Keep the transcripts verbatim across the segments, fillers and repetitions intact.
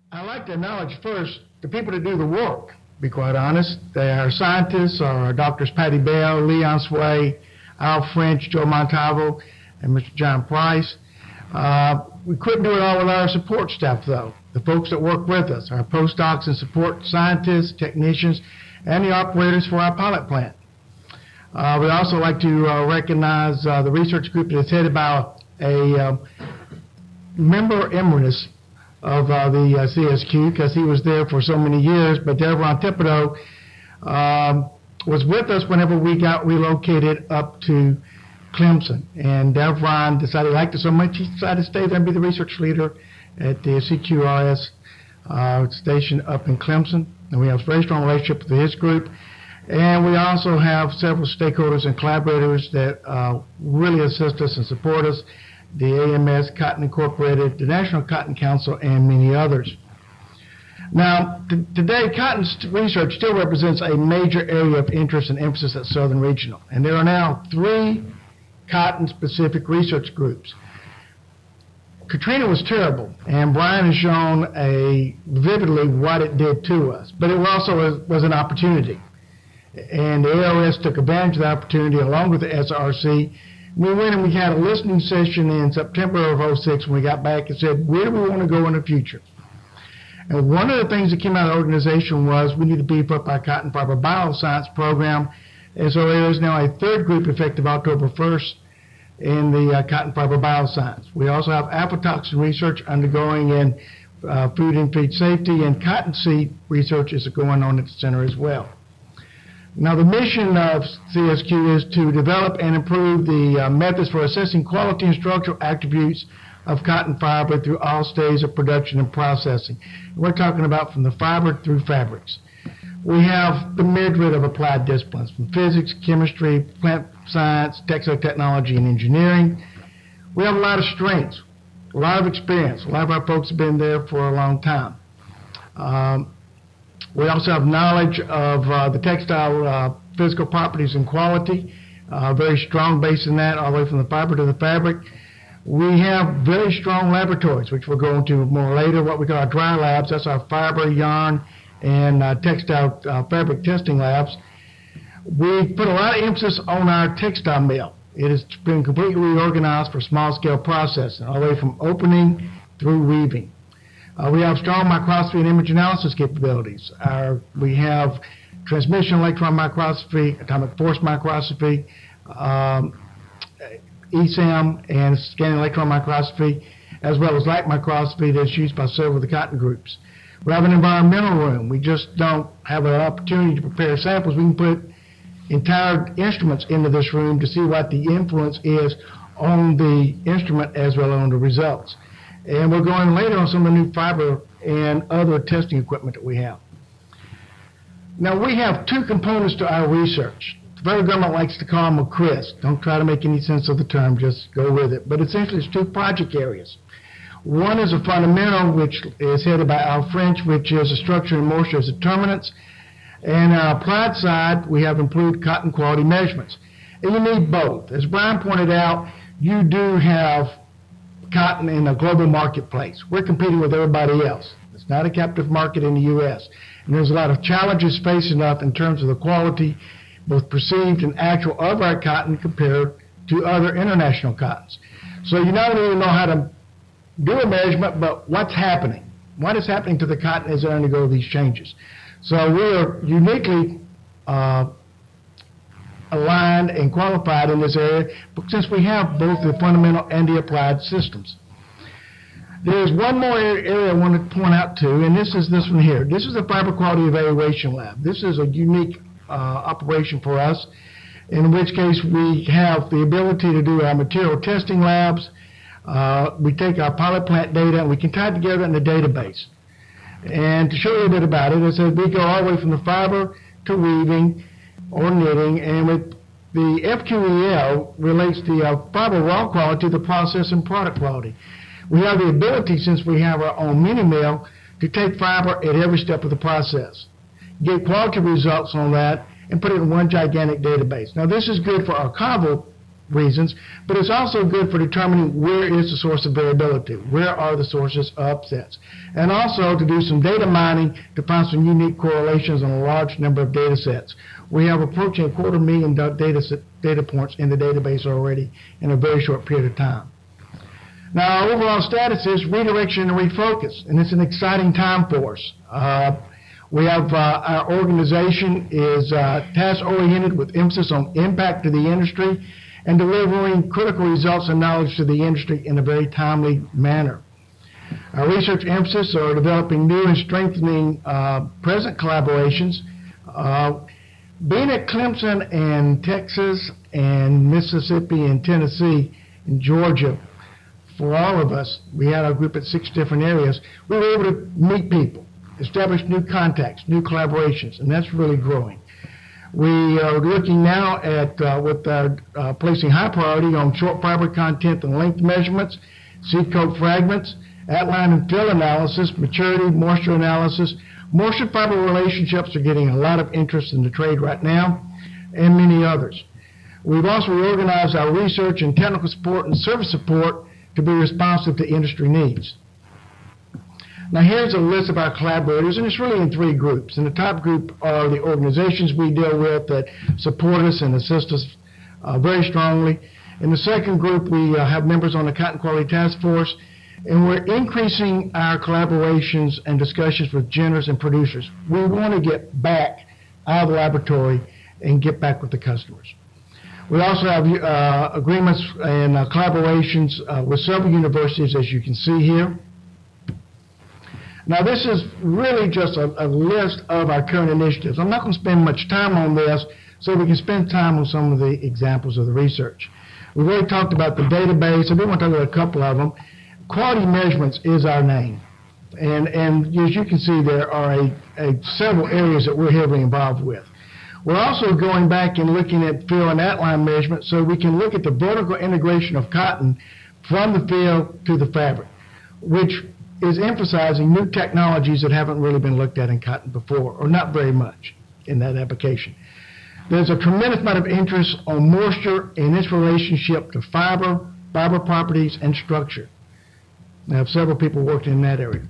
I'd like to acknowledge first the people that do the work, to be quite honest. They are scientists, are Doctors Patty Bell, Leon Sway, Al French, Joe Montalvo, and Mister John Price. Uh, we couldn't do it all with our support staff, though. The folks that work with us, our postdocs and support scientists, technicians, and the operators for our pilot plant. Uh, we'd also like to uh, recognize uh, the research group that is headed by a uh, member emeritus of uh, the uh, C S Q, because he was there for so many years, but Devron Thibodeau um, was with us whenever we got relocated up to Clemson. And Devron decided he liked it so much, he decided to stay there and be the research leader at the C Q R S uh, station up in Clemson. And we have a very strong relationship with his group. And we also have several stakeholders and collaborators that uh, really assist us and support us. The A M S, Cotton Incorporated, the National Cotton Council, and many others. Now, t today, cotton st research still represents a major area of interest and emphasis at Southern Regional, and there are now three cotton-specific research groups. Katrina was terrible, and Brian has shown a vividly what it did to us, but it also was, was an opportunity, and the A R S took advantage of the opportunity along with the S R C. We went and we had a listening session in September of oh six when we got back and said, where do we want to go in the future? And one of the things that came out of the organization was we need to beef up our cotton fiber bioscience program. And so there is now a third group effective October first in the uh, cotton fiber bioscience. We also have aflatoxin research undergoing in uh, food and feed safety, and cottonseed research is going on at the center as well. Now, the mission of C S Q is to develop and improve the uh, methods for assessing quality and structural attributes of cotton fiber through all stages of production and processing. We're talking about from the fiber through fabrics. We have the myriad of applied disciplines, from physics, chemistry, plant science, textile technology, and engineering. We have a lot of strengths, a lot of experience. A lot of our folks have been there for a long time. Um, We also have knowledge of uh, the textile uh, physical properties and quality, uh, very strong base in that, all the way from the fiber to the fabric. We have very strong laboratories, which we'll go into more later, what we call our dry labs. That's our fiber, yarn, and uh, textile uh, fabric testing labs. We put a lot of emphasis on our textile mill. It has been completely reorganized for small-scale processing, all the way from opening through weaving. Uh, we have strong microscopy and image analysis capabilities. Our, we have transmission electron microscopy, atomic force microscopy, um, E S A M, and scanning electron microscopy, as well as light microscopy that's used by several of the cotton groups. We have an environmental room. We just don't have an opportunity to prepare samples. We can put entire instruments into this room to see what the influence is on the instrument as well as on the results. And we're going later on some of the new fiber and other testing equipment that we have. Now, we have two components to our research. The federal government likes to call them a C R I S. Don't try to make any sense of the term, just go with it. But essentially, it's two project areas. One is a fundamental, which is headed by Al French, which is a structure and moisture as determinants. And on our applied side, we have improved cotton quality measurements. And you need both. As Brian pointed out, you do have cotton in a global marketplace. We're competing with everybody else. It's not a captive market in the U S And there's a lot of challenges facing us in terms of the quality, both perceived and actual, of our cotton compared to other international cottons. So you not only know how to do a measurement, but what's happening. What is happening to the cotton as it undergoes these changes. So we are uniquely uh, aligned and qualified in this area since we have both the fundamental and the applied systems. There's one more area I want to point out to, and this is this one here. This is the Fiber Quality Evaluation Lab. This is a unique uh, operation for us, in which case we have the ability to do our material testing labs. Uh, we take our pilot plant data and we can tie it together in a database. And to show you a bit about it, it says we go all the way from the fiber to weaving or knitting, and with the F Q E L relates the uh, fiber raw quality to the process and product quality. We have the ability, since we have our own mini mill, to take fiber at every step of the process, get quality results on that, and put it in one gigantic database. Now, this is good for archival reasons, but it's also good for determining where is the source of variability, where are the sources of upsets, and also to do some data mining to find some unique correlations on a large number of data sets. We have approaching a quarter million data, set, data points in the database already in a very short period of time. Now, our overall status is redirection and refocus, and it's an exciting time for us. Uh, we have, uh, our organization is uh, task-oriented with emphasis on impact to the industry and delivering critical results and knowledge to the industry in a very timely manner. Our research emphasis are developing new and strengthening uh, present collaborations. Uh, being at Clemson and Texas and Mississippi and Tennessee and Georgia, for all of us, we had our group at six different areas, we were able to meet people, establish new contacts, new collaborations, and that's really growing. We are looking now at, uh, with our, uh, placing high priority on short fiber content and length measurements, seed coat fragments, outline and fill analysis, maturity, moisture analysis. Moisture fiber relationships are getting a lot of interest in the trade right now, and many others. We've also reorganized our research and technical support and service support to be responsive to industry needs. Now here's a list of our collaborators, and it's really in three groups. And the top group are the organizations we deal with that support us and assist us uh, very strongly. In the second group, we uh, have members on the Cotton Quality Task Force, and we're increasing our collaborations and discussions with generators and producers. We want to get back out of the laboratory and get back with the customers. We also have uh, agreements and uh, collaborations uh, with several universities, as you can see here. Now, this is really just a, a list of our current initiatives. I'm not going to spend much time on this, so we can spend time on some of the examples of the research. We've already talked about the database. I do want to talk about a couple of them. Quality measurements is our name. And, and as you can see, there are a, a several areas that we're heavily involved with. We're also going back and looking at fill and outline measurements so we can look at the vertical integration of cotton from the fill to the fabric, which is emphasizing new technologies that haven't really been looked at in cotton before, or not very much in that application. There's a tremendous amount of interest on moisture and its relationship to fiber, fiber properties, and structure. I have several people working in that area.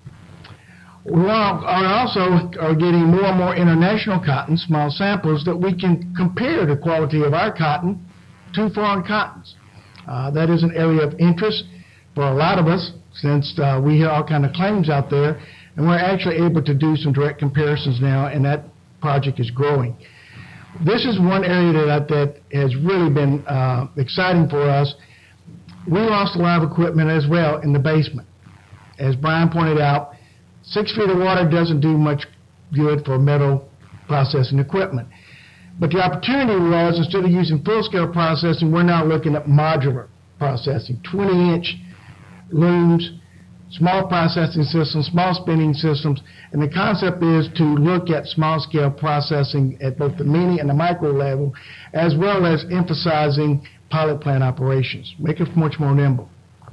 We are also are getting more and more international cotton, small samples, that we can compare the quality of our cotton to foreign cottons. Uh, that is an area of interest for a lot of us, since uh, we hear all kind of claims out there, and we're actually able to do some direct comparisons now, and that project is growing. This is one area that, that has really been uh, exciting for us. We lost a lot of equipment as well in the basement. As Brian pointed out, six feet of water doesn't do much good for metal processing equipment. But the opportunity was, instead of using full-scale processing, we're now looking at modular processing, twenty inch looms, small processing systems, small spinning systems, and the concept is to look at small-scale processing at both the mini and the micro level, as well as emphasizing pilot plant operations, make it much more nimble.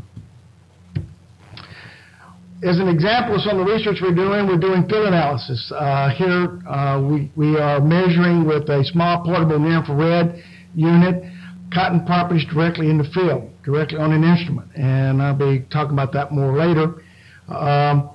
As an example of some of the research we're doing, we're doing fill analysis. Uh, here uh, we, we are measuring with a small portable near-infrared unit cotton properties directly in the field, directly on an instrument, and I'll be talking about that more later. Um,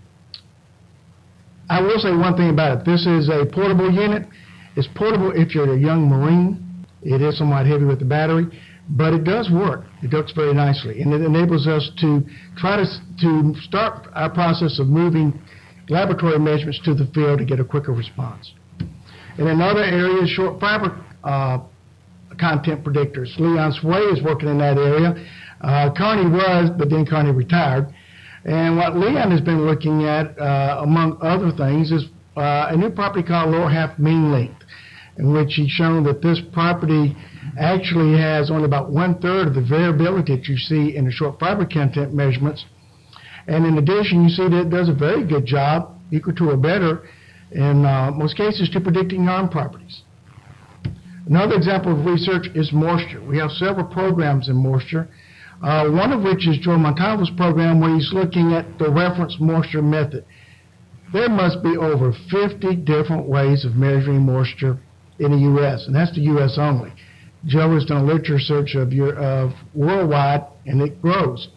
I will say one thing about it. This is a portable unit. It's portable if you're a young Marine. It is somewhat heavy with the battery, but it does work. It works very nicely, and it enables us to try to, to start our process of moving laboratory measurements to the field to get a quicker response. In another area, short fiber uh, content predictors. Leon Sway is working in that area. Uh, Carney was, but then Carney retired. And what Leon has been looking at, uh, among other things, is uh, a new property called lower half mean length, in which he's shown that this property actually has only about one-third of the variability that you see in the short fiber content measurements. And in addition, you see that it does a very good job, equal to or better, in uh, most cases, to predicting yarn properties. Another example of research is moisture. We have several programs in moisture, uh, one of which is Joe Montalvo's program, where he's looking at the reference moisture method. There must be over fifty different ways of measuring moisture in the U S, and that's the U S only. Joe has done a literature search of, your, of worldwide, and it grows.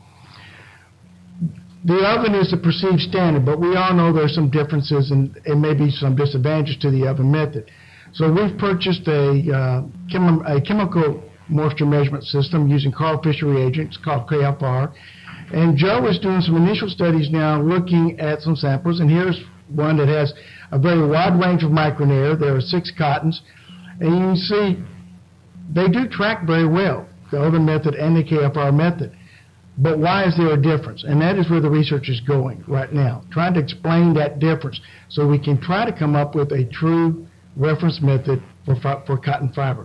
The oven is the perceived standard, but we all know there's some differences and, and maybe some disadvantages to the oven method. So we've purchased a, uh, chem a chemical moisture measurement system using Carl Fisher reagents called K F R. And Joe is doing some initial studies now looking at some samples, and here's one that has a very wide range of micron error. There are six cottons, and you can see they do track very well, the oven method and the K F R method. But why is there a difference? And that is where the research is going right now, trying to explain that difference so we can try to come up with a true reference method for, for cotton fiber.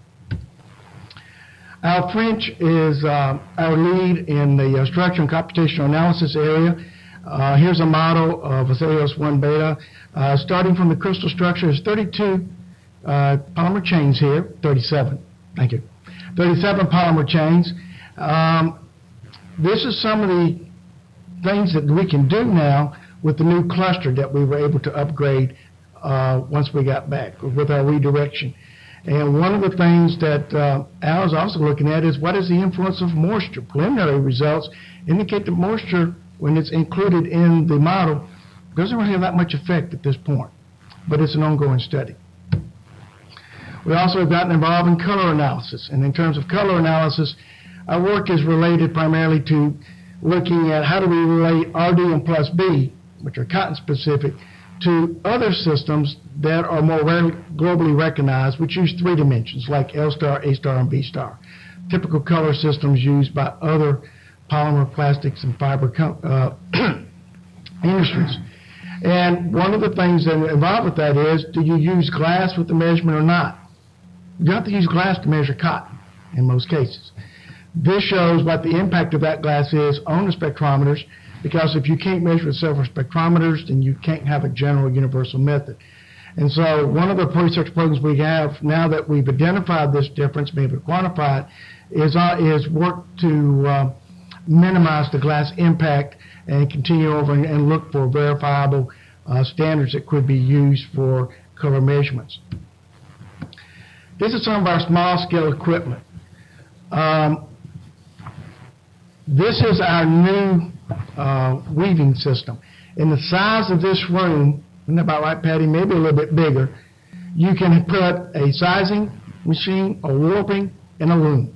Al French is uh, our lead in the uh, structure and computational analysis area. Uh, here's a model of a cellulose one beta. Uh, starting from the crystal structure, there's thirty-two uh, polymer chains here, thirty-seven, thank you, thirty-seven polymer chains. Um, this is some of the things that we can do now with the new cluster that we were able to upgrade uh, once we got back with our redirection. And one of the things that uh, Al is also looking at is what is the influence of moisture. Preliminary results indicate that moisture, when it's included in the model, doesn't really have that much effect at this point, but it's an ongoing study. We also have gotten involved in color analysis, and in terms of color analysis, our work is related primarily to looking at how do we relate R D and plus B, which are cotton specific, to other systems that are more rarely globally recognized, which use three dimensions, like L star, A star, and B star. Typical color systems used by other polymer, plastics, and fiber uh, industries. And one of the things that are involved with that is, do you use glass with the measurement or not? You have to use glass to measure cotton in most cases. This shows what the impact of that glass is on the spectrometers, because if you can't measure with several spectrometers, then you can't have a general universal method. And so one of the research programs we have now that we've identified this difference, been able to quantify it, is, uh, is work to uh, minimize the glass impact and continue over and, and look for verifiable uh, standards that could be used for color measurements. This is some of our small-scale equipment. Um, this is our new uh, weaving system. In the size of this room, isn't that about right, Patty? Maybe a little bit bigger. You can put a sizing machine, a warping, and a loom.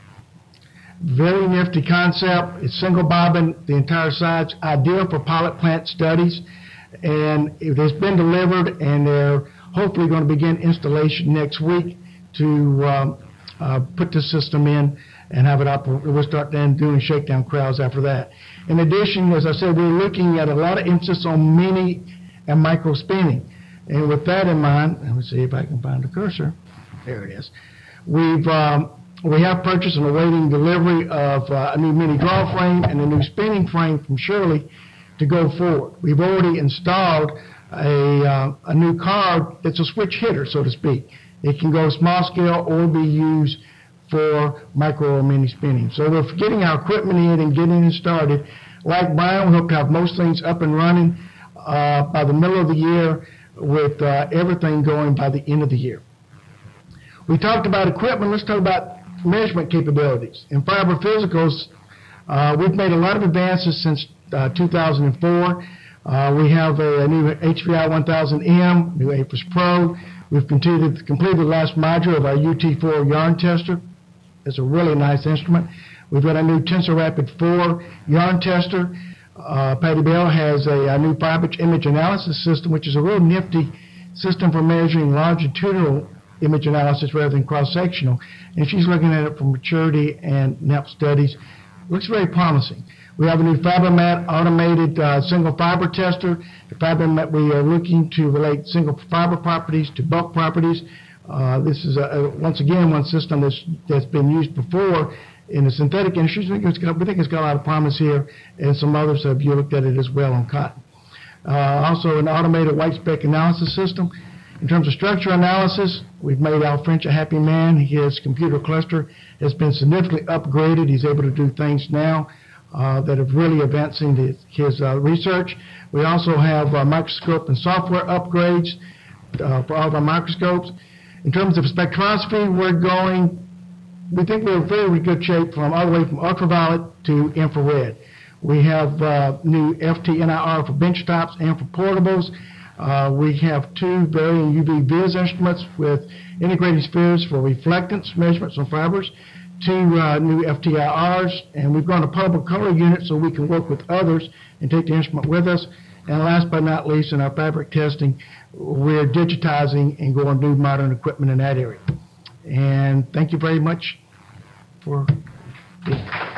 Very nifty concept. It's single bobbin, the entire sides, ideal for pilot plant studies. And it has been delivered, and they're hopefully going to begin installation next week to um, uh, put the system in and have it up. We'll start then doing shakedown crowds after that. In addition, as I said, we're looking at a lot of emphasis on mini and micro spinning. And with that in mind, let me see if I can find the cursor. There it is. We've um, we have purchased and awaiting delivery of uh, a new mini draw frame and a new spinning frame from Shirley to go forward. We've already installed a, uh, a new card that's a switch hitter, so to speak. It can go small scale or be used for micro or mini spinning. So we're getting our equipment in and getting it started. Like Brian, we hope to have most things up and running uh, by the middle of the year, with uh, everything going by the end of the year. We talked about equipment. Let's talk about measurement capabilities. In fiber physicals, uh, we've made a lot of advances since uh, two thousand four. Uh, we have a, a new H V I one thousand M, new APRIS Pro. We've completed, completed the last module of our U T four yarn tester. It's a really nice instrument. We've got a new TensorRapid four yarn tester. Uh, Patty Bell has a, a new fiber image analysis system, which is a real nifty system for measuring longitudinal image analysis rather than cross-sectional. And she's looking at it for maturity and N E P studies. Looks very promising. We have a new FiberMat automated uh, single fiber tester. The FiberMat, we are looking to relate single fiber properties to bulk properties. Uh, this is, a, a, once again, one system that's, that's been used before in the synthetic industry. We think, it's got, we think it's got a lot of promise here, and some others have you looked at it as well on cotton. Uh, also, an automated white spec analysis system. In terms of structure analysis, we've made Al French a happy man. His computer cluster has been significantly upgraded. He's able to do things now uh, that are really advancing the, his uh, research. We also have uh, microscope and software upgrades uh, for all of our microscopes. In terms of spectroscopy, we're going we think we're in very good shape from all the way from ultraviolet to infrared. We have uh, new F T N I R for benchtops and for portables. Uh, we have two varying U V Viz instruments with integrated spheres for reflectance measurements on fibers, two uh, new F T I Rs, and we've gone to public color units so we can work with others and take the instrument with us. And last but not least, in our fabric testing, we're digitizing and going new modern equipment in that area. And thank you very much for being here.